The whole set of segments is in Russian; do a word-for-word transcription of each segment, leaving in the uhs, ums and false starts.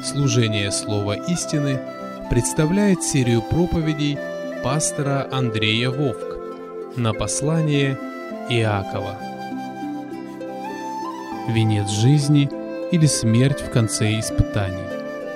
Служение Слова истины представляет серию проповедей пастора Андрея Вовк на послание Иакова. Венец жизни или смерть в конце испытаний.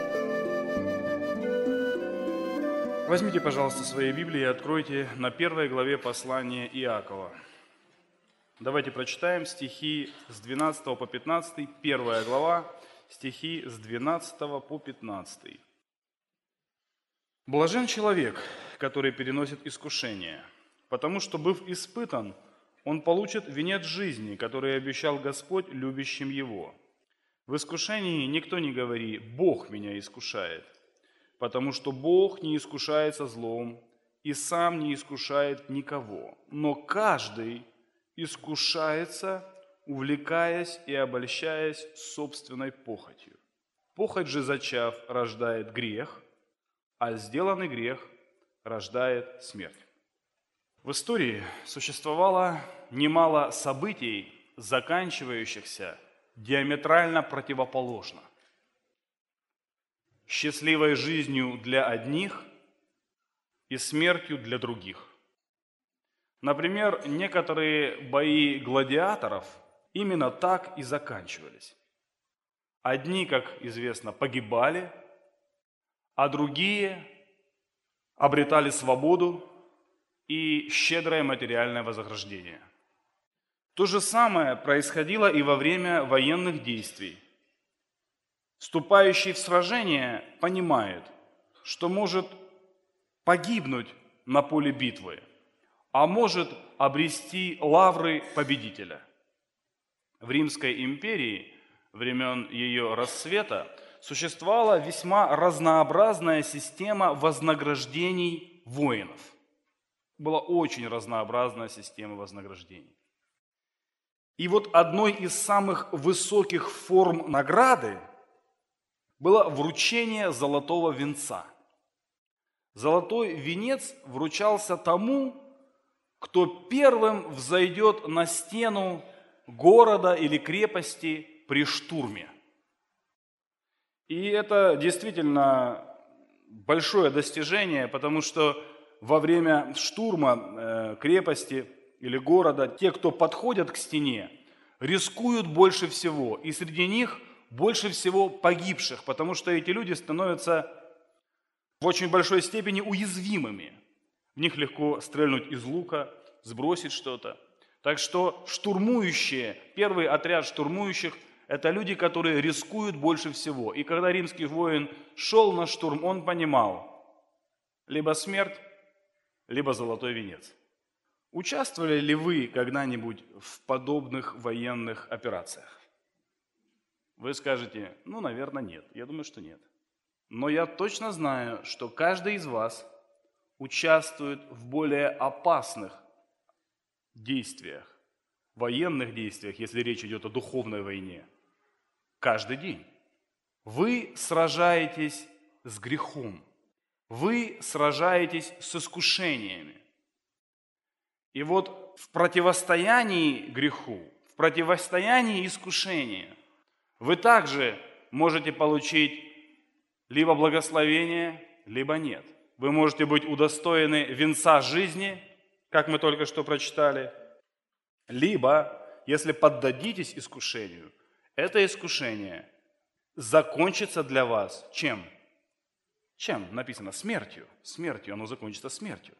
Возьмите, пожалуйста, свои Библии и откройте на первой главе послания Иакова. Давайте прочитаем стихи с двенадцатого по пятнадцатый, первая глава, стихи с двенадцатого по пятнадцатый. «Блажен человек, который переносит искушение, потому что, быв испытан, он получит венец жизни, который обещал Господь любящим его. В искушении никто не говори: Бог меня искушает, потому что Бог не искушается злом и сам не искушает никого, но каждый искушается, увлекаясь и обольщаясь собственной похотью. Похоть же, зачав, рождает грех, а сделанный грех рождает смерть». В истории существовало немало событий, заканчивающихся диаметрально противоположно. Счастливой жизнью для одних и смертью для других. Например, некоторые бои гладиаторов именно так и заканчивались. Одни, как известно, погибали, а другие обретали свободу и щедрое материальное вознаграждение. То же самое происходило и во время военных действий. Вступающий в сражение понимает, что может погибнуть на поле битвы, а может обрести лавры победителя. В Римской империи времен ее расцвета существовала весьма разнообразная система вознаграждений воинов. Была очень разнообразная система вознаграждений. И вот одной из самых высоких форм награды было вручение золотого венца. Золотой венец вручался тому, кто первым взойдет на стену города или крепости при штурме. И это действительно большое достижение, потому что во время штурма крепости или города те, кто подходят к стене, рискуют больше всего. И среди них больше всего погибших, потому что эти люди становятся в очень большой степени уязвимыми. В них легко стрельнуть из лука, сбросить что-то. Так что штурмующие, первый отряд штурмующих – это люди, которые рискуют больше всего. И когда римский воин шел на штурм, он понимал: либо смерть, либо золотой венец. Участвовали ли вы когда-нибудь в подобных военных операциях? Вы скажете: ну, наверное, нет. Я думаю, что нет. Но я точно знаю, что каждый из вас участвует в более опасных действиях, военных действиях, если речь идет о духовной войне, каждый день. Вы сражаетесь с грехом, вы сражаетесь с искушениями. И вот в противостоянии греху, в противостоянии искушению вы также можете получить либо благословение, либо нет. Вы можете быть удостоены венца жизни, как мы только что прочитали, либо, если поддадитесь искушению, это искушение закончится для вас чем? Чем? Написано смертью. Смертью. Оно закончится смертью.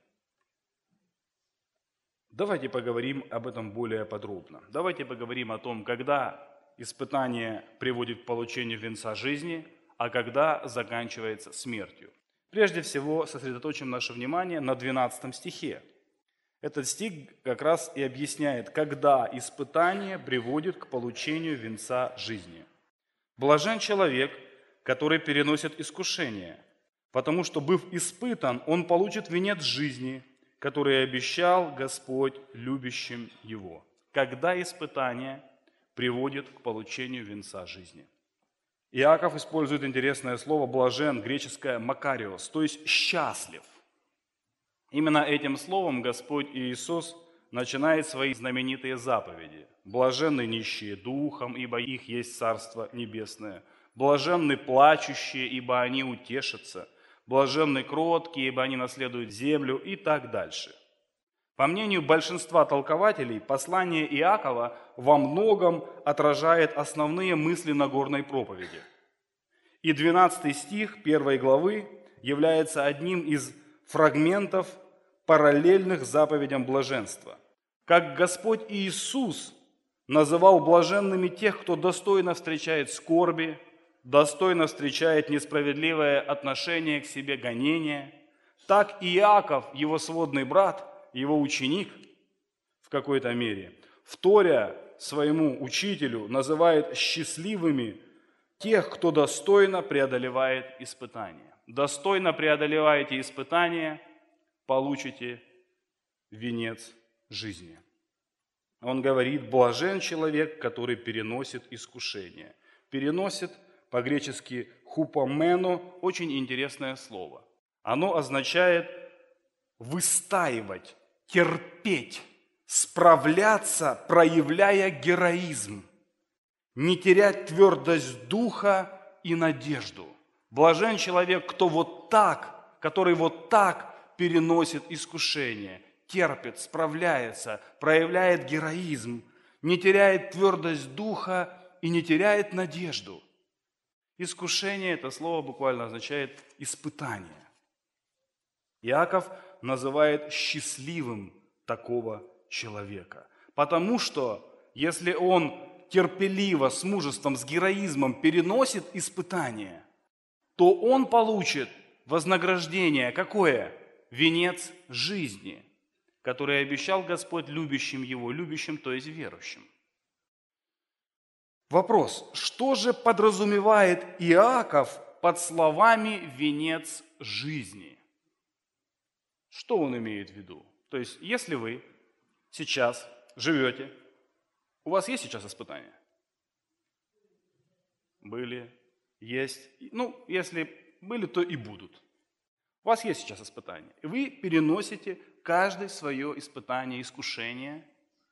Давайте поговорим об этом более подробно. Давайте поговорим о том, когда испытание приводит к получению венца жизни, а когда заканчивается смертью. Прежде всего, сосредоточим наше внимание на двенадцатом стихе. Этот стих как раз и объясняет, когда испытание приводит к получению венца жизни. «Блажен человек, который переносит искушение, потому что, быв испытан, он получит венец жизни, который обещал Господь любящим его». Когда испытание приводит к получению венца жизни. Иаков использует интересное слово «блажен», греческое «макариос», то есть «счастлив». Именно этим словом Господь Иисус начинает свои знаменитые заповеди. «Блаженны нищие духом, ибо их есть Царство Небесное. Блаженны плачущие, ибо они утешатся. Блаженны кроткие, ибо они наследуют землю и так дальше. По мнению большинства толкователей, послание Иакова во многом отражает основные мысли Нагорной проповеди. И двенадцатый стих первой главы является одним из фрагментов, параллельных заповедям блаженства. Как Господь Иисус называл блаженными тех, кто достойно встречает скорби, достойно встречает несправедливое отношение к себе, гонение, так и Иаков, его сводный брат, его ученик в какой-то мере, вторя своему учителю, называет счастливыми тех, кто достойно преодолевает испытания. Достойно преодолеваете испытания, получите венец жизни. Он говорит, блажен человек, который переносит искушение. Переносит, по-гречески хупомено, очень интересное слово. Оно означает выстаивать, терпеть, справляться, проявляя героизм, не терять твердость духа и надежду. Блажен человек, кто вот так, который вот так переносит искушение, терпит, справляется, проявляет героизм, не теряет твердость духа и не теряет надежду. Искушение, это слово буквально означает испытание. Иаков называет счастливым такого человека, потому что если он терпеливо, с мужеством, с героизмом переносит испытания, то он получит вознаграждение какое? Венец жизни, который обещал Господь любящим его, любящим, то есть верующим. Вопрос, что же подразумевает Иаков под словами «венец жизни»? Что он имеет в виду? То есть, если вы сейчас живете, у вас есть сейчас испытания? Были, есть. Ну, если были, то и будут. У вас есть сейчас испытания. Вы переносите каждое свое испытание, искушение.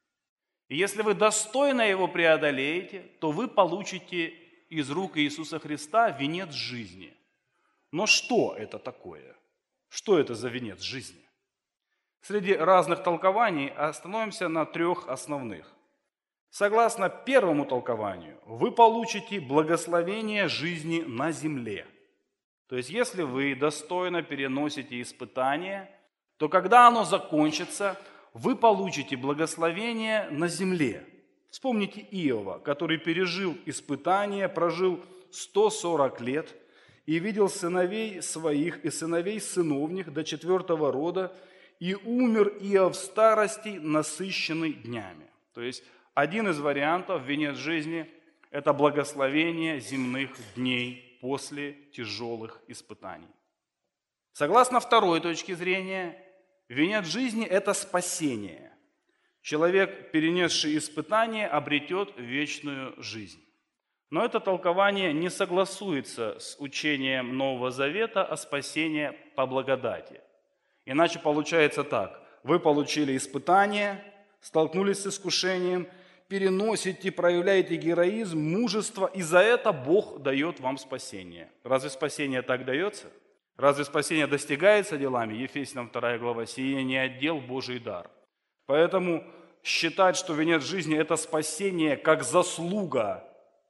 И если вы достойно его преодолеете, то вы получите из рук Иисуса Христа венец жизни. Но что это такое? Что это за венец жизни? Среди разных толкований остановимся на трех основных. Согласно первому толкованию, вы получите благословение жизни на земле. То есть, если вы достойно переносите испытания, то когда оно закончится, вы получите благословение на земле. Вспомните Иова, который пережил испытания, прожил сто сорок лет и видел сыновей своих и сыновей сыновних до четвертого рода, и умер Иов в старости, насыщенный днями. То есть, один из вариантов венец жизни – это благословение земных дней после тяжелых испытаний. Согласно второй точке зрения, венец жизни – это спасение. Человек, перенесший испытание, обретет вечную жизнь. Но это толкование не согласуется с учением Нового Завета о спасении по благодати. Иначе получается так. Вы получили испытание, столкнулись с искушением, переносите, проявляете героизм, мужество, и за это Бог дает вам спасение. Разве спасение так дается? Разве спасение достигается делами? Ефесянам вторая глава, «Сие не отдел Божий дар». Поэтому считать, что венец жизни – это спасение как заслуга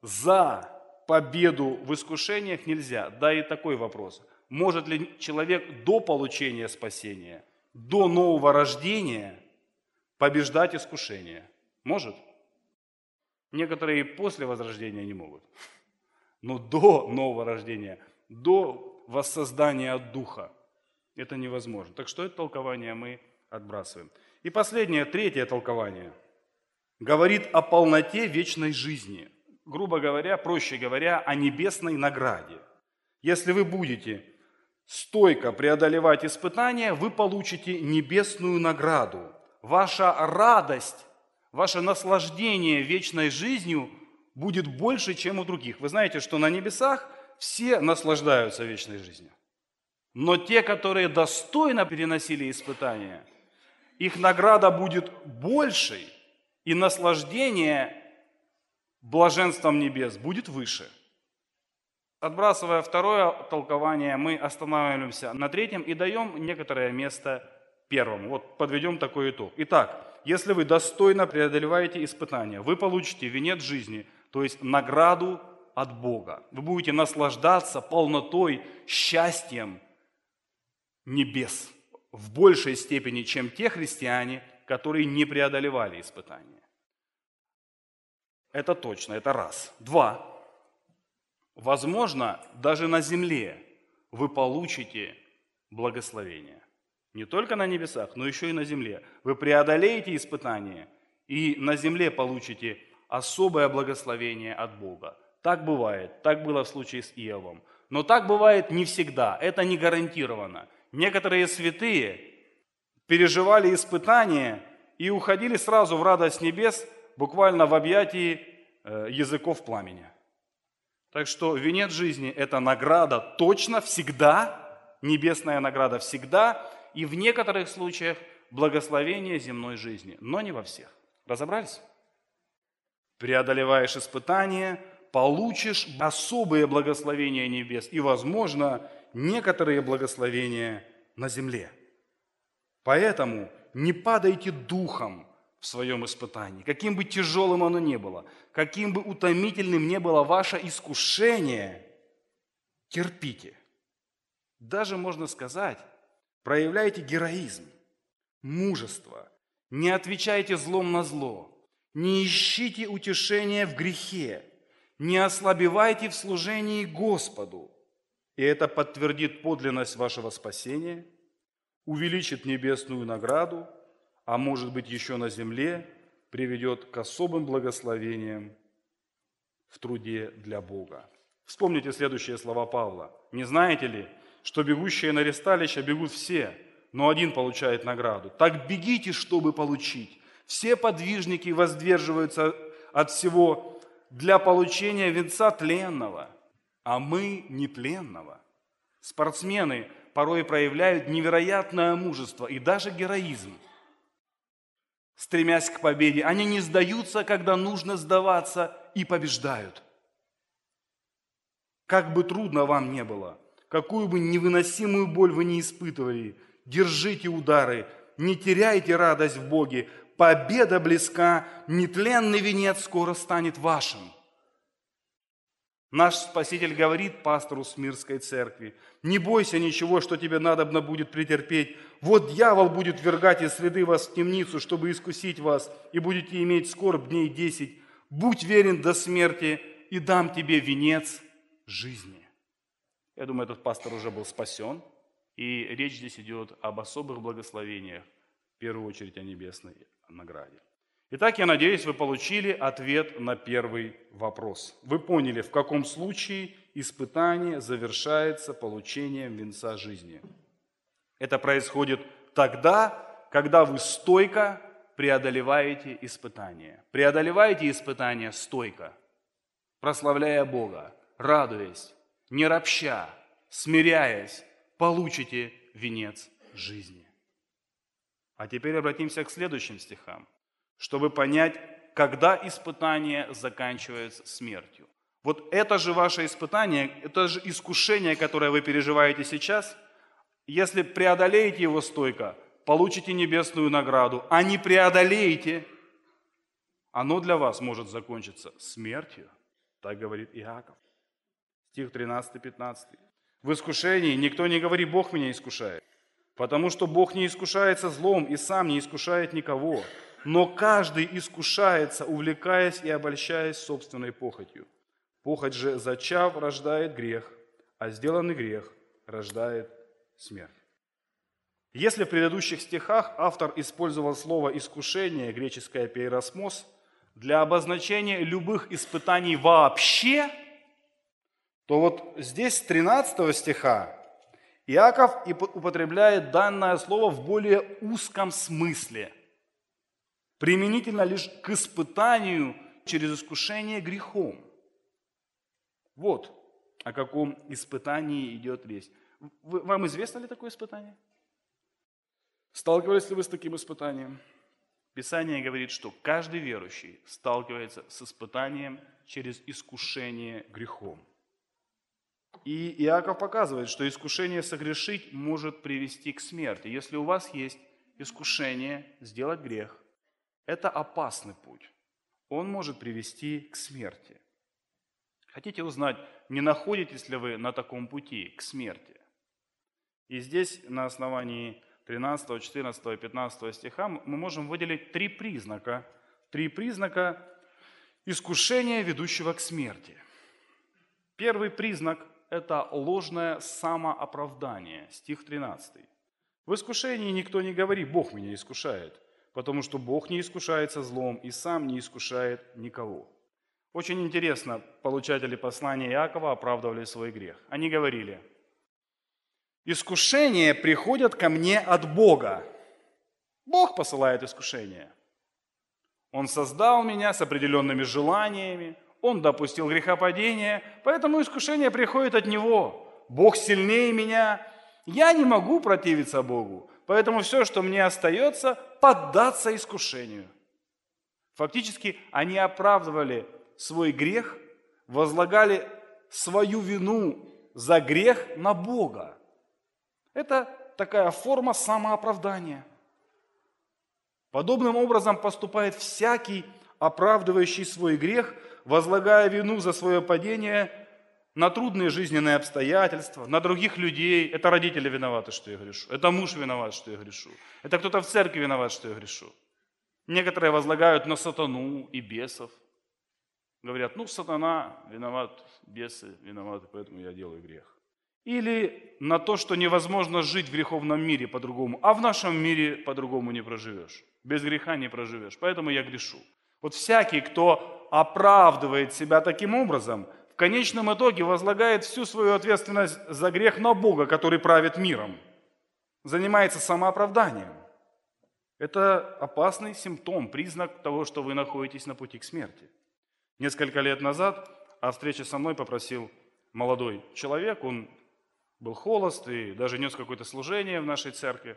за победу в искушениях нельзя. Да и такой вопрос. Может ли человек до получения спасения, до нового рождения побеждать искушения? Может? Некоторые после возрождения не могут. Но до нового рождения, до воссоздания от Духа это невозможно. Так что это толкование мы отбрасываем. И последнее, третье толкование говорит о полноте вечной жизни. Грубо говоря, проще говоря, о небесной награде. Если вы будете стойко преодолевать испытания, вы получите небесную награду. Ваша радость, ваше наслаждение вечной жизнью будет больше, чем у других. Вы знаете, что на небесах все наслаждаются вечной жизнью. Но те, которые достойно переносили испытания, их награда будет большей, и наслаждение блаженством небес будет выше. Отбрасывая второе толкование, мы останавливаемся на третьем и даем некоторое место первому. Вот подведем такой итог. Итак, если вы достойно преодолеваете испытания, вы получите венец жизни, то есть награду от Бога. Вы будете наслаждаться полнотой, счастьем небес в большей степени, чем те христиане, которые не преодолевали испытания. Это точно, это раз. Два. Возможно, даже на земле вы получите благословение. Не только на небесах, но еще и на земле. Вы преодолеете испытания и на земле получите особое благословение от Бога. Так бывает, так было в случае с Иовом. Но так бывает не всегда, это не гарантированно. Некоторые святые переживали испытания и уходили сразу в радость небес, буквально в объятии языков пламени. Так что венец жизни – это награда точно, всегда, небесная награда всегда, и в некоторых случаях благословение земной жизни, но не во всех. Разобрались? Преодолеваешь испытания, получишь особые благословения небес и, возможно, некоторые благословения на земле. Поэтому не падайте духом в своем испытании, каким бы тяжелым оно ни было, каким бы утомительным ни было ваше искушение, терпите. Даже, можно сказать, проявляйте героизм, мужество, не отвечайте злом на зло, не ищите утешения в грехе, не ослабевайте в служении Господу. И это подтвердит подлинность вашего спасения, увеличит небесную награду, а может быть еще на земле приведет к особым благословениям в труде для Бога. Вспомните следующие слова Павла. «Не знаете ли, что бегущие на ресталище бегут все, но один получает награду? Так бегите, чтобы получить. Все подвижники воздерживаются от всего для получения венца тленного, а мы нетленного». Спортсмены порой проявляют невероятное мужество и даже героизм, стремясь к победе. Они не сдаются, когда нужно сдаваться, и побеждают. Как бы трудно вам не было, какую бы невыносимую боль вы не испытывали, держите удары, не теряйте радость в Боге. Победа близка, нетленный венец скоро станет вашим. Наш Спаситель говорит пастору Смирской церкви: не бойся ничего, что тебе надобно будет претерпеть. Вот дьявол будет ввергать из среды вас в темницу, чтобы искусить вас, и будете иметь скорбь дней десять. Будь верен до смерти, и дам тебе венец жизни. Я думаю, этот пастор уже был спасен, и речь здесь идет об особых благословениях, в первую очередь о небесной награде. Итак, я надеюсь, вы получили ответ на первый вопрос. Вы поняли, в каком случае испытание завершается получением венца жизни. Это происходит тогда, когда вы стойко преодолеваете испытания. Преодолеваете испытания стойко, прославляя Бога, радуясь, не ропща, смиряясь, получите венец жизни. А теперь обратимся к следующим стихам, чтобы понять, когда испытание заканчивается смертью. Вот это же ваше испытание, это же искушение, которое вы переживаете сейчас. Если преодолеете его стойко, получите небесную награду, а не преодолеете, оно для вас может закончиться смертью. Так говорит Иаков. Стих тринадцатый-пятнадцатый. В искушении никто не говорит: Бог меня искушает, потому что Бог не искушается злом и сам не искушает никого. Но каждый искушается, увлекаясь и обольщаясь собственной похотью. Похоть же, зачав, рождает грех, а сделанный грех рождает смерть. Если в предыдущих стихах автор использовал слово «искушение», греческое «пейросмос», для обозначения любых испытаний вообще, то вот здесь с тринадцатого стиха Иаков употребляет данное слово в более узком смысле, применительно лишь к испытанию через искушение грехом. Вот о каком испытании идет речь. Вы, вам известно ли такое испытание? Сталкивались ли вы с таким испытанием? Писание говорит, что каждый верующий сталкивается с испытанием через искушение грехом. И Иаков показывает, что искушение согрешить может привести к смерти. Если у вас есть искушение сделать грех, это опасный путь. Он может привести к смерти. Хотите узнать, не находитесь ли вы на таком пути к смерти? И здесь на основании тринадцатого, четырнадцатого и пятнадцатого стиха мы можем выделить три признака. Три признака искушения, ведущего к смерти. Первый признак – это ложное самооправдание. Стих тринадцатый. В искушении никто не говорит: «Бог меня искушает», потому что Бог не искушается злом и сам не искушает никого. Очень интересно, получатели послания Иакова оправдывали свой грех. Они говорили: искушения приходят ко мне от Бога. Бог посылает искушения. Он создал меня с определенными желаниями, Он допустил грехопадение, поэтому искушение приходит от Него. Бог сильнее меня, я не могу противиться Богу, поэтому все, что мне остается, поддаться искушению. Фактически они оправдывали свой грех, возлагали свою вину за грех на Бога. Это такая форма самооправдания. Подобным образом поступает всякий, оправдывающий свой грех, возлагая вину за свое падение на трудные жизненные обстоятельства, на других людей. Это родители виноваты, что я грешу. Это муж виноват, что я грешу. Это кто-то в церкви виноват, что я грешу. Некоторые возлагают на сатану и бесов. Говорят: ну, сатана виноват, бесы виноваты, поэтому я делаю грех. Или на то, что невозможно жить в греховном мире по-другому, а в нашем мире по-другому не проживешь. Без греха не проживешь, поэтому я грешу. Вот всякий, кто оправдывает себя таким образом, в конечном итоге возлагает всю свою ответственность за грех на Бога, который правит миром, занимается самооправданием. Это опасный симптом, признак того, что вы находитесь на пути к смерти. Несколько лет назад о встрече со мной попросил молодой человек, он был холост и даже нес какое-то служение в нашей церкви.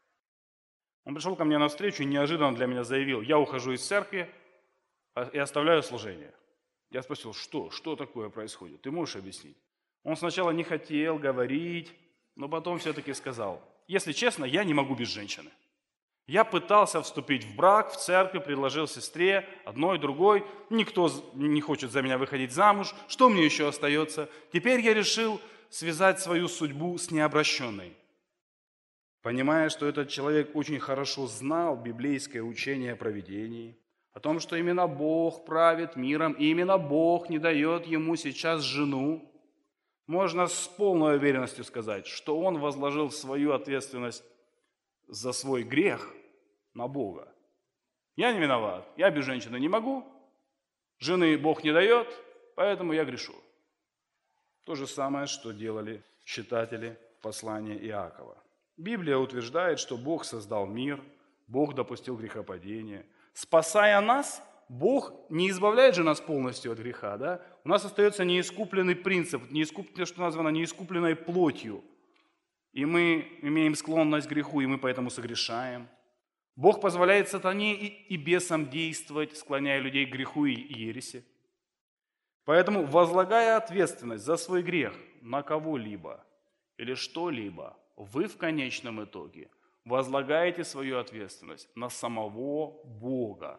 Он пришел ко мне на встречу и неожиданно для меня заявил: я ухожу из церкви и оставляю служение. Я спросил: что? Что такое происходит? Ты можешь объяснить? Он сначала не хотел говорить, но потом все-таки сказал: если честно, я не могу без женщины. Я пытался вступить в брак, в церкви, предложил сестре, одной, другой. Никто не хочет за меня выходить замуж. Что мне еще остается? Теперь я решил связать свою судьбу с необращенной. Понимая, что этот человек очень хорошо знал библейское учение о провидении, о том, что именно Бог правит миром, и именно Бог не дает ему сейчас жену, можно с полной уверенностью сказать, что он возложил свою ответственность за свой грех на Бога. Я не виноват, я без женщины не могу, жены Бог не дает, поэтому я грешу. То же самое, что делали читатели послания Иакова. Библия утверждает, что Бог создал мир, Бог допустил грехопадение. Спасая нас, Бог не избавляет же нас полностью от греха, да? У нас остается неискупленный принцип, неискуп... что названо неискупленной плотью. И мы имеем склонность к греху, и мы поэтому согрешаем. Бог позволяет сатане и, и бесам действовать, склоняя людей к греху и ереси. Поэтому, возлагая ответственность за свой грех на кого-либо или что-либо, вы в конечном итоге возлагаете свою ответственность на самого Бога.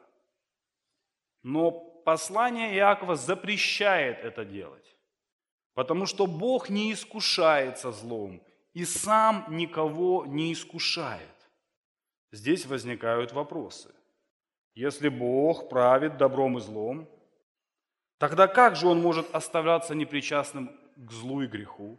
Но послание Иакова запрещает это делать, потому что Бог не искушается злом и сам никого не искушает. Здесь возникают вопросы. Если Бог правит добром и злом, тогда как же Он может оставляться непричастным к злу и греху?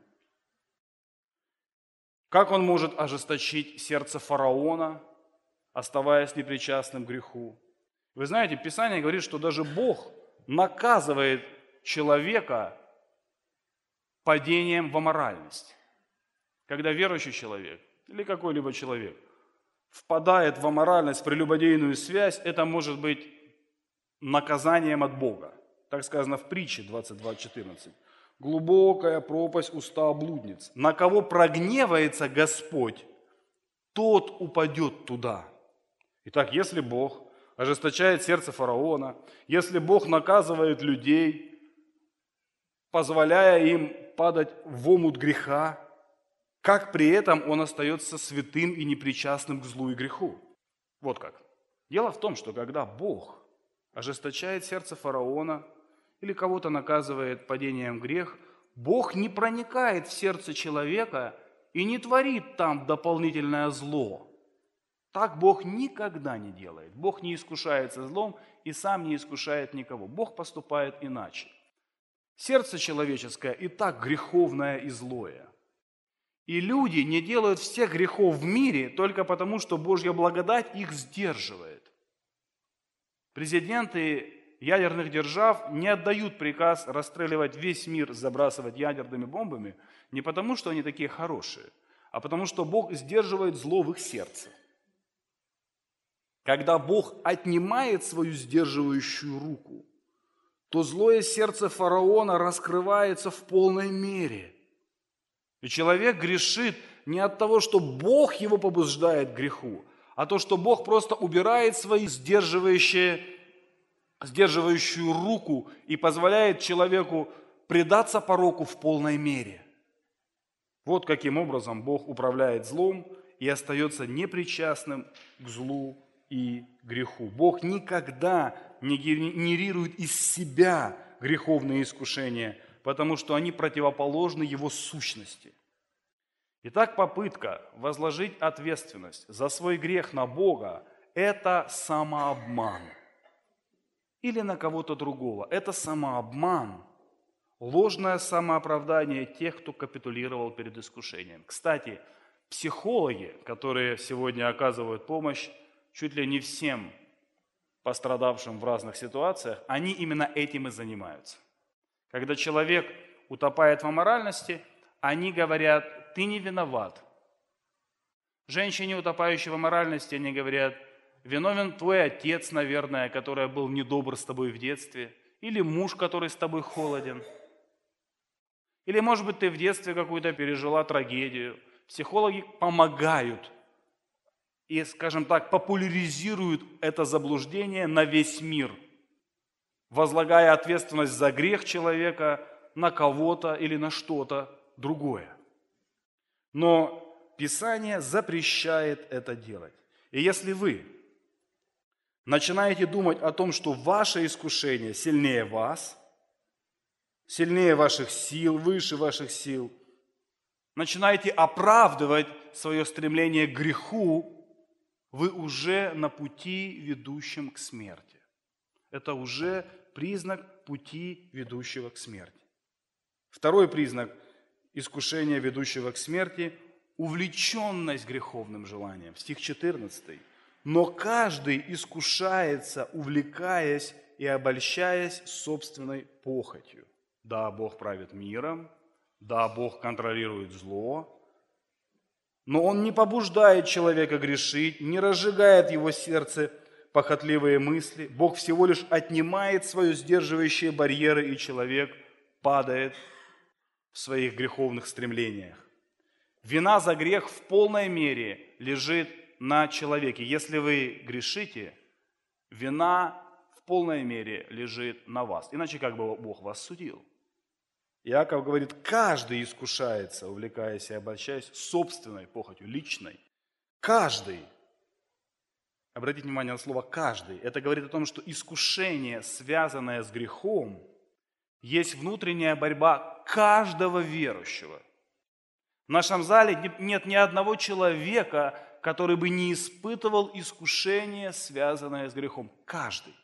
Как Он может ожесточить сердце фараона, оставаясь непричастным к греху? Вы знаете, Писание говорит, что даже Бог наказывает человека падением в аморальность. Когда верующий человек или какой-либо человек впадает в аморальность, в прелюбодейную связь, это может быть наказанием от Бога. Так сказано в притче двадцать два четырнадцать. Глубокая пропасть уста блудниц. На кого прогневается Господь, тот упадет туда. Итак, если Бог ожесточает сердце фараона, если Бог наказывает людей, позволяя им падать в омут греха, как при этом он остается святым и непричастным к злу и греху. Вот как. Дело в том, что когда Бог ожесточает сердце фараона или кого-то наказывает падением в грех, Бог не проникает в сердце человека и не творит там дополнительное зло. Так Бог никогда не делает. Бог не искушается злом и сам не искушает никого. Бог поступает иначе. Сердце человеческое и так греховное и злое. И люди не делают всех грехов в мире только потому, что Божья благодать их сдерживает. Президенты ядерных держав не отдают приказ расстреливать весь мир, забрасывать ядерными бомбами, не потому, что они такие хорошие, а потому, что Бог сдерживает зло в их сердце. Когда Бог отнимает свою сдерживающую руку, то злое сердце фараона раскрывается в полной мере. И человек грешит не от того, что Бог его побуждает к греху, а то, что Бог просто убирает свою сдерживающие, сдерживающую руку и позволяет человеку предаться пороку в полной мере. Вот каким образом Бог управляет злом и остается непричастным к злу и греху. Бог никогда не генерирует из себя греховные искушения, потому что они противоположны его сущности. Итак, попытка возложить ответственность за свой грех на Бога – это самообман. Или на кого-то другого. Это самообман, ложное самооправдание тех, кто капитулировал перед искушением. Кстати, психологи, которые сегодня оказывают помощь чуть ли не всем пострадавшим в разных ситуациях, они именно этим и занимаются. Когда человек утопает в аморальности, они говорят: ты не виноват. Женщине, утопающей в аморальности, они говорят: виновен твой отец, наверное, который был недобр с тобой в детстве, или муж, который с тобой холоден. Или, может быть, ты в детстве какую-то пережила трагедию. Психологи помогают и, скажем так, популяризируют это заблуждение на весь мир, возлагая ответственность за грех человека на кого-то или на что-то другое. Но Писание запрещает это делать. И если вы начинаете думать о том, что ваше искушение сильнее вас, сильнее ваших сил, выше ваших сил, начинаете оправдывать свое стремление к греху, вы уже на пути, ведущем к смерти. Это уже признак пути, ведущего к смерти. Второй признак искушения, ведущего к смерти – увлеченность греховным желанием. Стих четырнадцатый. «Но каждый искушается, увлекаясь и обольщаясь собственной похотью». Да, Бог правит миром, да, Бог контролирует зло, но Он не побуждает человека грешить, не разжигает его сердце похотливые мысли. Бог всего лишь отнимает свои сдерживающие барьеры, и человек падает в своих греховных стремлениях. Вина за грех в полной мере лежит на человеке. Если вы грешите, вина в полной мере лежит на вас. Иначе как бы Бог вас судил? Иаков говорит: каждый искушается, увлекаясь и обольщаясь собственной похотью, личной. Каждый. Обратите внимание на слово «каждый». Это говорит о том, что искушение, связанное с грехом, есть внутренняя борьба каждого верующего. В нашем зале нет ни одного человека, который бы не испытывал искушение, связанное с грехом. Каждый.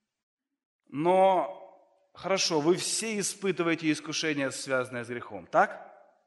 Но хорошо, вы все испытываете искушение, связанное с грехом, так?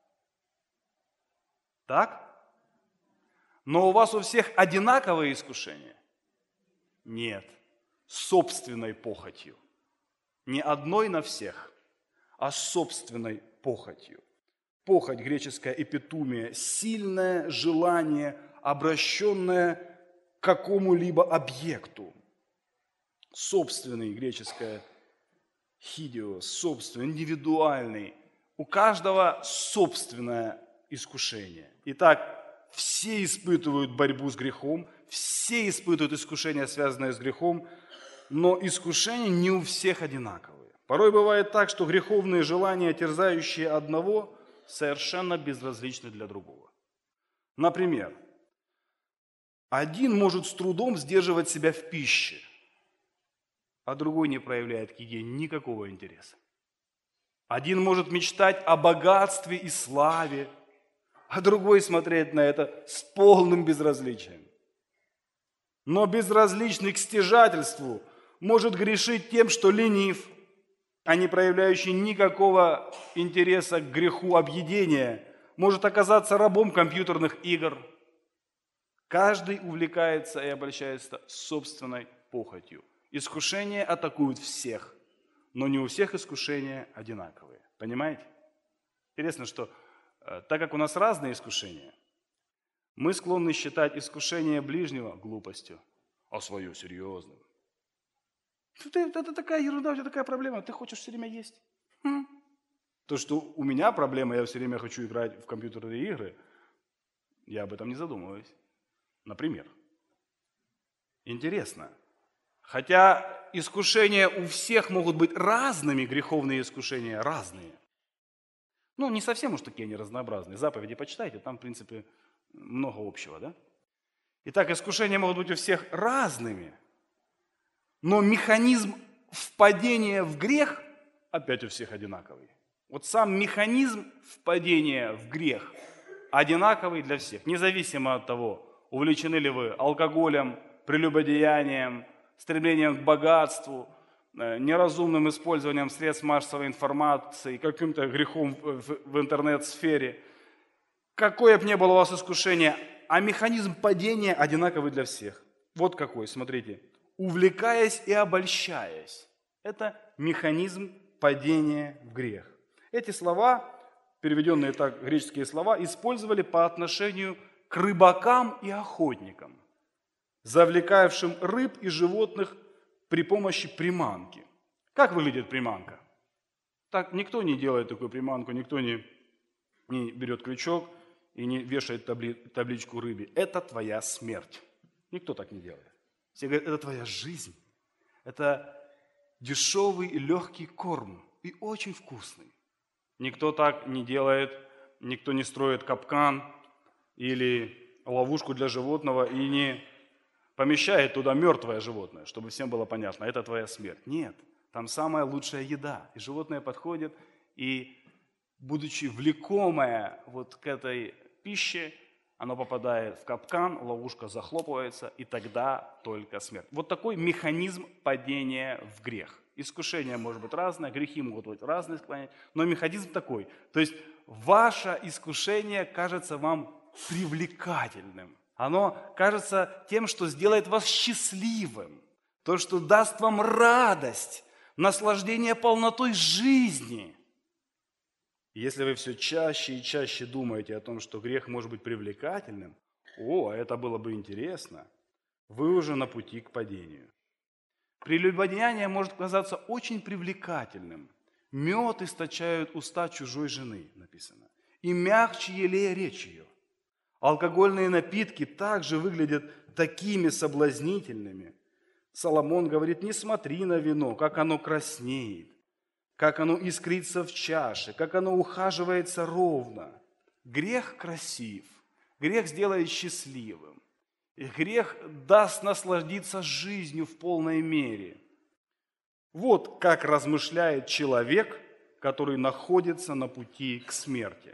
Так? Но у вас у всех одинаковые искушения? Нет. Собственной похотью. Не одной на всех, а собственной похотью. Похоть, греческая эпитумия, сильное желание, обращенное к какому-либо объекту. Собственный, греческое хидио, собственный, индивидуальный. У каждого собственное искушение. Итак, все испытывают борьбу с грехом, все испытывают искушения, связанные с грехом, но искушения не у всех одинаковые. Порой бывает так, что греховные желания, терзающие одного, совершенно безразличны для другого. Например, один может с трудом сдерживать себя в пище, а другой не проявляет к еде никакого интереса. Один может мечтать о богатстве и славе, а другой смотреть на это с полным безразличием. Но безразличный к стяжательству может грешить тем, что ленив, а не проявляющий никакого интереса к греху объедения, может оказаться рабом компьютерных игр. Каждый увлекается и обольщается собственной похотью. Искушения атакуют всех, но не у всех искушения одинаковые. Понимаете? Интересно, что э, так как у нас разные искушения, мы склонны считать искушение ближнего глупостью, а свое серьезным. Это, это такая ерунда, у тебя такая проблема, ты хочешь все время есть. Хм. То, что у меня проблема, я все время хочу играть в компьютерные игры, я об этом не задумываюсь. Например. Интересно. Хотя искушения у всех могут быть разными, греховные искушения разные. Ну, не совсем уж такие они разнообразные. Заповеди почитайте, там, в принципе, много общего, да? Итак, искушения могут быть у всех разными, но механизм впадения в грех опять у всех одинаковый. Вот сам механизм впадения в грех одинаковый для всех, независимо от того, увлечены ли вы алкоголем, прелюбодеянием, стремлением к богатству, неразумным использованием средств массовой информации, каким-то грехом в интернет-сфере. Какое бы ни было у вас искушение, а механизм падения одинаковый для всех. Вот какой, смотрите. Увлекаясь и обольщаясь. Это механизм падения в грех. Эти слова, переведенные так, греческие слова, использовали по отношению к рыбакам и охотникам, завлекавшим рыб и животных при помощи приманки. Как выглядит приманка? Так никто не делает такую приманку, никто не, не берет крючок и не вешает табли, табличку рыбе. Это твоя смерть. Никто так не делает. Все говорят, это твоя жизнь. Это дешевый и легкий корм и очень вкусный. Никто так не делает, никто не строит капкан или ловушку для животного и не помещает туда мертвое животное, чтобы всем было понятно, это твоя смерть. Нет, там самая лучшая еда. И животное подходит, и, будучи влекомое вот к этой пище, оно попадает в капкан, ловушка захлопывается, и тогда только смерть. Вот такой механизм падения в грех. Искушение может быть разное, грехи могут быть разные, но механизм такой. То есть ваше искушение кажется вам привлекательным. Оно кажется тем, что сделает вас счастливым, то, что даст вам радость, наслаждение полнотой жизни. Если вы все чаще и чаще думаете о том, что грех может быть привлекательным, о, это было бы интересно, вы уже на пути к падению. Прелюбодеяние может казаться очень привлекательным. Мед источают уста чужой жены, написано, и мягче елея речь ее. Алкогольные напитки также выглядят такими соблазнительными. Соломон говорит, не смотри на вино, как оно краснеет, как оно искрится в чаше, как оно ухаживается ровно. Грех красив, грех сделает счастливым, и грех даст насладиться жизнью в полной мере. Вот как размышляет человек, который находится на пути к смерти.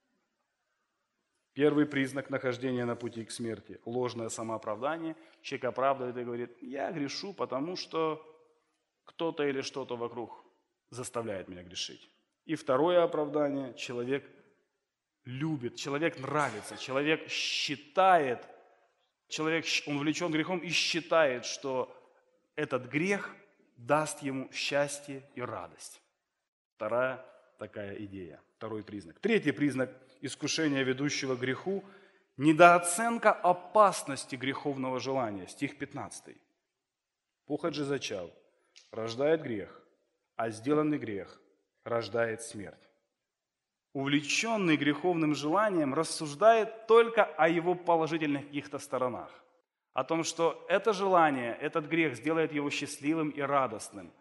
Первый признак нахождения на пути к смерти – ложное самооправдание. Человек оправдывает и говорит, я грешу, потому что кто-то или что-то вокруг заставляет меня грешить. И второе оправдание – человек любит, человек нравится, человек считает, человек, он увлечен грехом и считает, что этот грех даст ему счастье и радость. Вторая такая идея, второй признак. Третий признак искушения, ведущего к греху – недооценка опасности греховного желания. Стих пятнадцатый. Похоть же зачал, рождает грех, а сделанный грех рождает смерть. Увлеченный греховным желанием рассуждает только о его положительных каких-то сторонах. О том, что это желание, этот грех сделает его счастливым и радостным.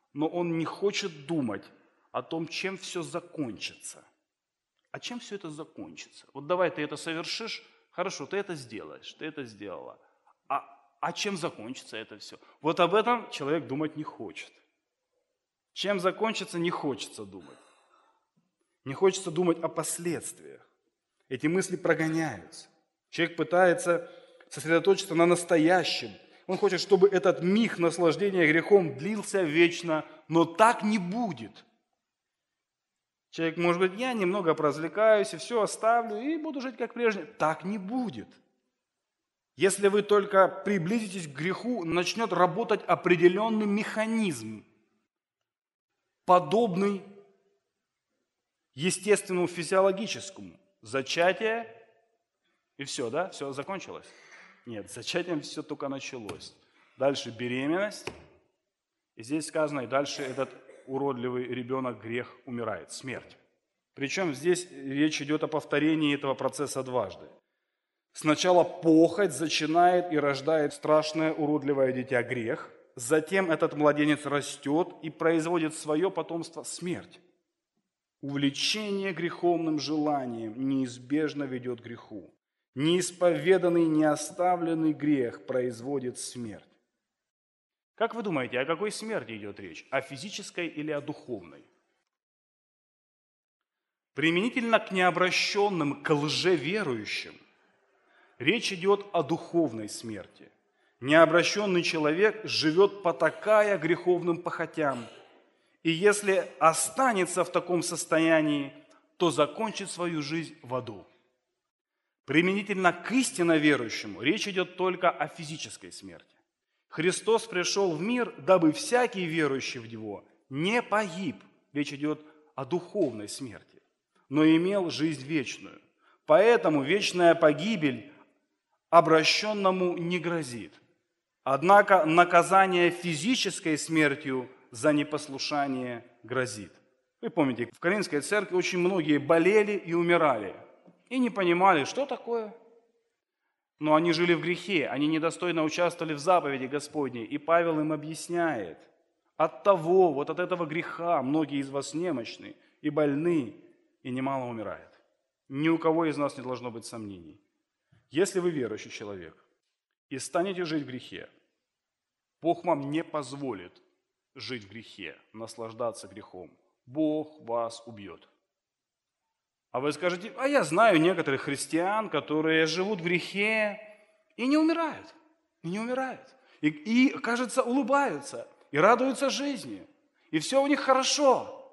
но он не хочет думать о том, чем все закончится. А чем все это закончится? Вот давай ты это совершишь, хорошо, ты это сделаешь, ты это сделала. А, а чем закончится это все? Вот об этом человек думать не хочет. Чем закончится, не хочется думать. Не хочется думать о последствиях. Эти мысли прогоняются. Человек пытается сосредоточиться на настоящем. Он хочет, чтобы этот миг наслаждения грехом длился вечно, но так не будет. Человек может говорить, я немного поразвлекаюсь и все оставлю, и буду жить как прежде. Так не будет. Если вы только приблизитесь к греху, начнет работать определенный механизм, подобный естественному физиологическому. Зачатие, и все, да? Все закончилось? Нет, с зачатием все только началось. Дальше беременность. И здесь сказано, и дальше этот уродливый ребенок, грех, умирает, смерть. Причем здесь речь идет о повторении этого процесса дважды. Сначала похоть зачинает и рождает страшное уродливое дитя, грех. Затем этот младенец растет и производит свое потомство, смерть. Увлечение греховным желанием неизбежно ведет к греху. Неисповеданный, неоставленный грех производит смерть. Как вы думаете, о какой смерти идет речь? О физической или о духовной? Применительно к необращенным, к лжеверующим, речь идет о духовной смерти. Необращенный человек живет потакая греховным похотям, и если останется в таком состоянии, то закончит свою жизнь в аду. Применительно к истинно верующему речь идет только о физической смерти. Христос пришел в мир, дабы всякий верующий в Него не погиб, речь идет о духовной смерти, но имел жизнь вечную. Поэтому вечная погибель обращенному не грозит. Однако наказание физической смертью за непослушание грозит. Вы помните, в Коринфской церкви очень многие болели и умирали, и не понимали, что такое. Но они жили в грехе, они недостойно участвовали в заповеди Господней, и Павел им объясняет, от того, вот от этого греха многие из вас немощны и больны, и немало умирает. Ни у кого из нас не должно быть сомнений. Если вы верующий человек и станете жить в грехе, Бог вам не позволит жить в грехе, наслаждаться грехом. Бог вас убьет. А вы скажете, а я знаю некоторых христиан, которые живут в грехе и не умирают. И не умирают. И, и, кажется, улыбаются, и радуются жизни. И все у них хорошо.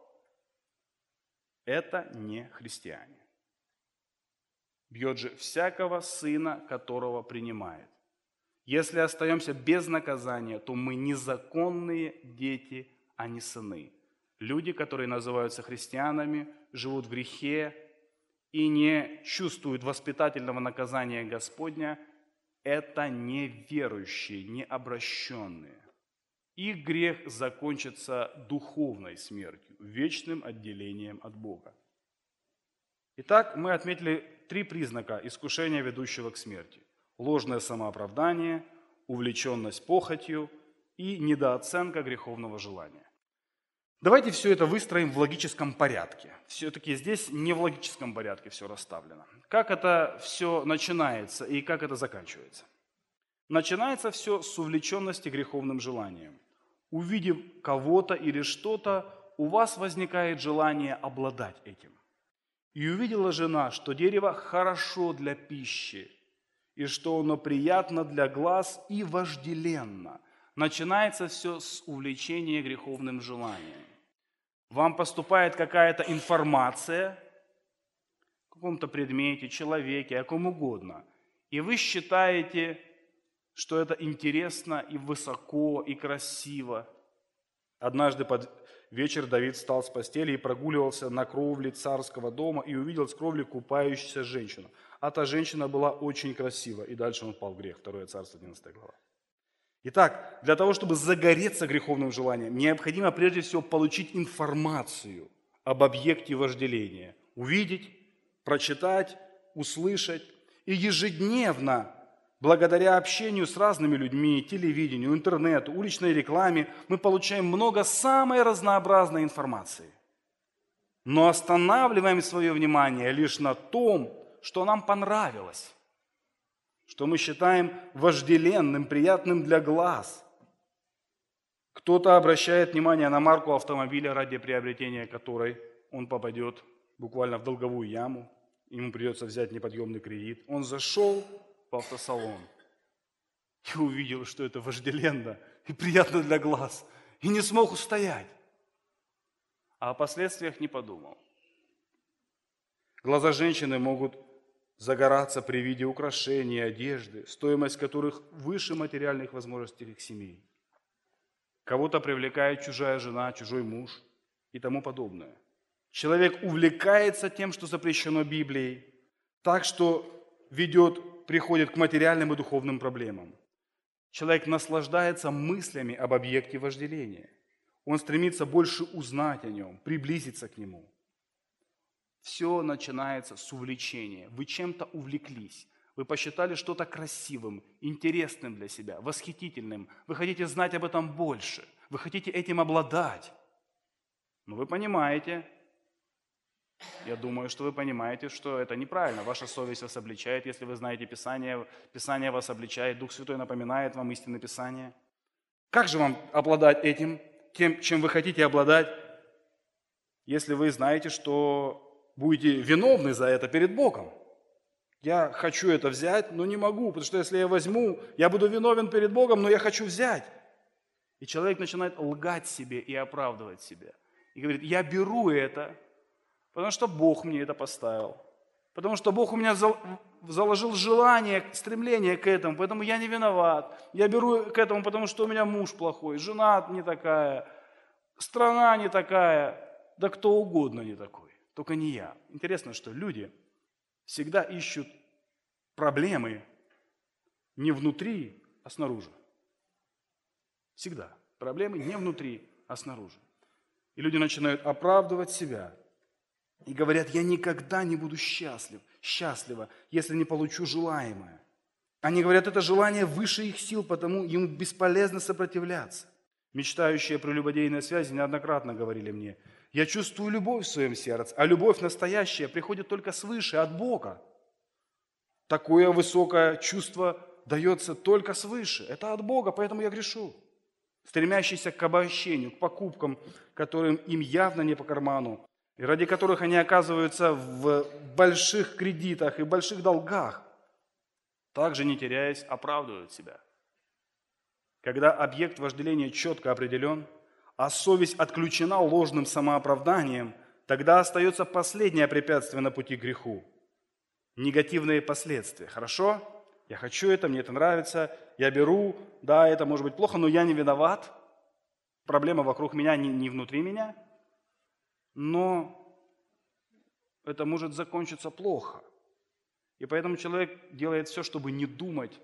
Это не христиане. Бьет же всякого сына, которого принимает. Если остаемся без наказания, то мы незаконные дети, а не сыны. Люди, которые называются христианами, живут в грехе и не чувствуют воспитательного наказания Господня, это неверующие, необращенные. Их грех закончится духовной смертью, вечным отделением от Бога. Итак, мы отметили три признака искушения, ведущего к смерти. Ложное самооправдание, увлеченность похотью и недооценка греховного желания. Давайте все это выстроим в логическом порядке. Все-таки здесь не в логическом порядке все расставлено. Как это все начинается и как это заканчивается? Начинается все с увлеченности греховным желанием. Увидев кого-то или что-то, у вас возникает желание обладать этим. И увидела жена, что дерево хорошо для пищи, и что оно приятно для глаз и вожделенно. Начинается все с увлечения греховным желанием. Вам поступает какая-то информация о каком-то предмете, человеке, о ком угодно, и вы считаете, что это интересно и высоко, и красиво. Однажды под вечер Давид встал с постели и прогуливался на кровле царского дома и увидел с кровли купающуюся женщину. А та женщина была очень красива. И дальше он впал в грех. Второе царство, одиннадцатая глава. Итак, для того, чтобы загореться греховным желанием, необходимо прежде всего получить информацию об объекте вожделения. Увидеть, прочитать, услышать и ежедневно Благодаря общению с разными людьми, телевидению, интернету, уличной рекламе мы получаем много самой разнообразной информации. Но останавливаем свое внимание лишь на том, что нам понравилось, что мы считаем вожделенным, приятным для глаз. Кто-то обращает внимание на марку автомобиля, ради приобретения которой он попадет буквально в долговую яму, ему придется взять неподъемный кредит. Он зашел в автосалон и увидел, что это вожделенно и приятно для глаз, и не смог устоять, а о последствиях не подумал. Глаза женщины могут загораться при виде украшений, одежды, стоимость которых выше материальных возможностей их семей. Кого-то привлекает чужая жена, чужой муж и тому подобное. Человек увлекается тем, что запрещено Библией, так что ведет, приходит к материальным и духовным проблемам. Человек наслаждается мыслями об объекте вожделения. Он стремится больше узнать о нем, приблизиться к нему. Все начинается с увлечения. Вы чем-то увлеклись. Вы посчитали что-то красивым, интересным для себя, восхитительным. Вы хотите знать об этом больше. Вы хотите этим обладать. Но вы понимаете, я думаю, что вы понимаете, что это неправильно. Ваша совесть вас обличает, если вы знаете Писание. Писание вас обличает, Дух Святой напоминает вам истины Писания. Как же вам обладать этим, тем, чем вы хотите обладать, если вы знаете, что будете виновны за это перед Богом? Я хочу это взять, но не могу, потому что если я возьму, я буду виновен перед Богом, но я хочу взять. И человек начинает лгать себе и оправдывать себя. И говорит, я беру это, потому что Бог мне это поставил. Потому что Бог у меня заложил желание, стремление к этому, поэтому я не виноват. Я беру к этому, потому что у меня муж плохой, жена не такая, страна не такая, да кто угодно не такой, только не я. Интересно, что люди всегда ищут проблемы не внутри, а снаружи. Всегда. Проблемы не внутри, а снаружи. И люди начинают оправдывать себя и говорят, я никогда не буду счастлив, счастлива, если не получу желаемое. Они говорят, это желание выше их сил, потому им бесполезно сопротивляться. Мечтающие о прелюбодейной связи неоднократно говорили мне, я чувствую любовь в своем сердце, а любовь настоящая приходит только свыше, от Бога. Такое высокое чувство дается только свыше. Это от Бога, поэтому я грешу. Стремящиеся к обольщению, к покупкам, которым им явно не по карману, и ради которых они оказываются в больших кредитах и больших долгах, также не теряясь, оправдывают себя. Когда объект вожделения четко определен, а совесть отключена ложным самооправданием, тогда остается последнее препятствие на пути к греху – негативные последствия. Хорошо? Я хочу это, мне это нравится, я беру, да, это может быть плохо, но я не виноват. Проблема вокруг меня, не, не внутри меня. Но это может закончиться плохо. И поэтому человек делает все, чтобы не думать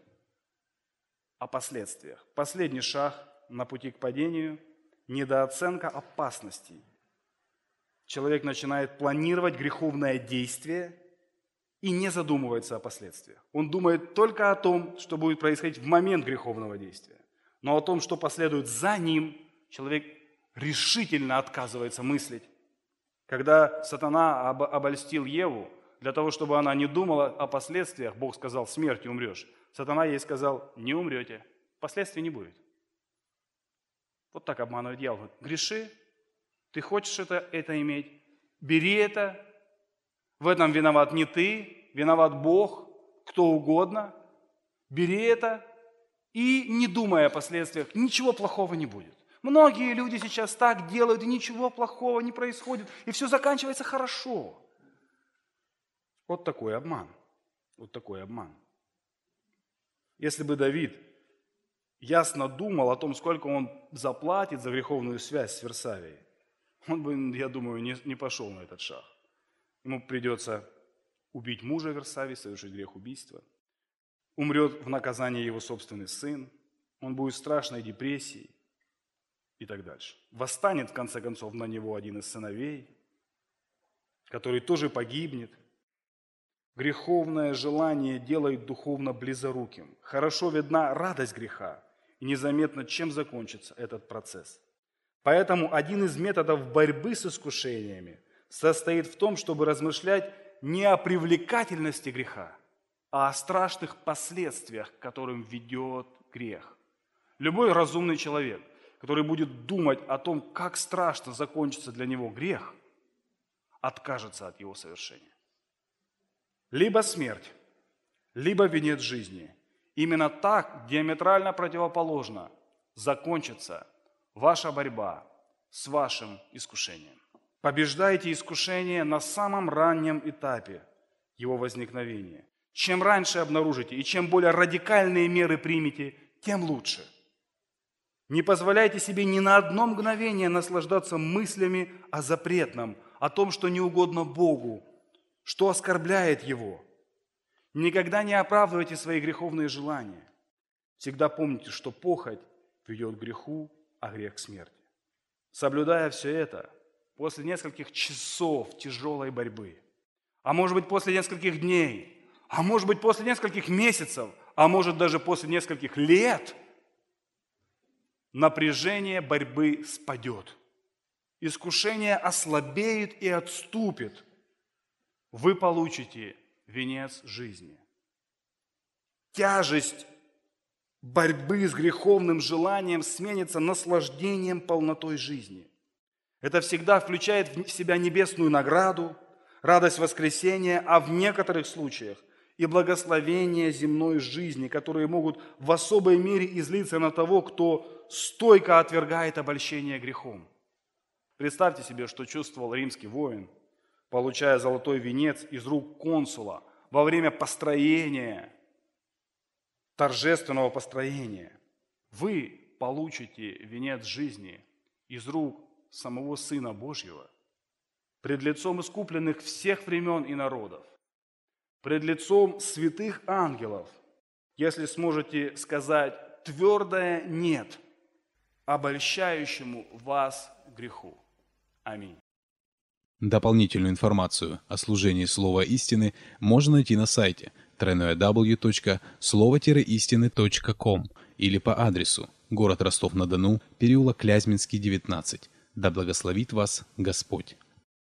о последствиях. Последний шаг на пути к падению – недооценка опасностей. Человек начинает планировать греховное действие и не задумывается о последствиях. Он думает только о том, что будет происходить в момент греховного действия. Но о том, что последует за ним, человек решительно отказывается мыслить. Когда сатана об- обольстил Еву, для того, чтобы она не думала о последствиях, Бог сказал, смертью умрешь. Сатана ей сказал, не умрете, последствий не будет. Вот так обманывает дьявол. Говорит, греши, ты хочешь это, это иметь, бери это. В этом виноват не ты, виноват Бог, кто угодно. Бери это и не думай о последствиях, ничего плохого не будет. Многие люди сейчас так делают, и ничего плохого не происходит, и все заканчивается хорошо. Вот такой обман. Вот такой обман. Если бы Давид ясно думал о том, сколько он заплатит за греховную связь с Версавией, он бы, я думаю, не, не пошел на этот шаг. Ему придется убить мужа Версавии, совершить грех убийства. Умрет в наказании его собственный сын. Он будет в страшной депрессии и так дальше. Восстанет, в конце концов, на него один из сыновей, который тоже погибнет. Греховное желание делает духовно близоруким. Хорошо видна радость греха, и незаметно, чем закончится этот процесс. Поэтому один из методов борьбы с искушениями состоит в том, чтобы размышлять не о привлекательности греха, а о страшных последствиях, к которым ведет грех. Любой разумный человек, который будет думать о том, как страшно закончится для него грех, откажется от его совершения. Либо смерть, либо венец жизни. Именно так, диаметрально противоположно, закончится ваша борьба с вашим искушением. Побеждайте искушение на самом раннем этапе его возникновения. Чем раньше обнаружите и чем более радикальные меры примете, тем лучше. Не позволяйте себе ни на одно мгновение наслаждаться мыслями о запретном, о том, что не угодно Богу, что оскорбляет Его. Никогда не оправдывайте свои греховные желания. Всегда помните, что похоть ведет к греху, а грех к смерти. Соблюдая все это, после нескольких часов тяжелой борьбы, а может быть после нескольких дней, а может быть после нескольких месяцев, а может даже после нескольких лет, напряжение борьбы спадет. Искушение ослабеет и отступит. Вы получите венец жизни. Тяжесть борьбы с греховным желанием сменится наслаждением полнотой жизни. Это всегда включает в себя небесную награду, радость воскресения, а в некоторых случаях и благословение земной жизни, которые могут в особой мере излиться на того, кто стойко отвергает обольщение грехом. Представьте себе, что чувствовал римский воин, получая золотой венец из рук консула во время построения, торжественного построения. Вы получите венец жизни из рук самого Сына Божьего пред лицом искупленных всех времен и народов, пред лицом святых ангелов, если сможете сказать твердое «нет» обольщающему вас греху. Аминь. Дополнительную информацию о служении Слова Истины можно найти на сайте дабл ю дабл ю дабл ю точка слово истины точка ком или по адресу город Ростов-на-Дону, переулок Клязьминский, девятнадцать. Да благословит вас Господь.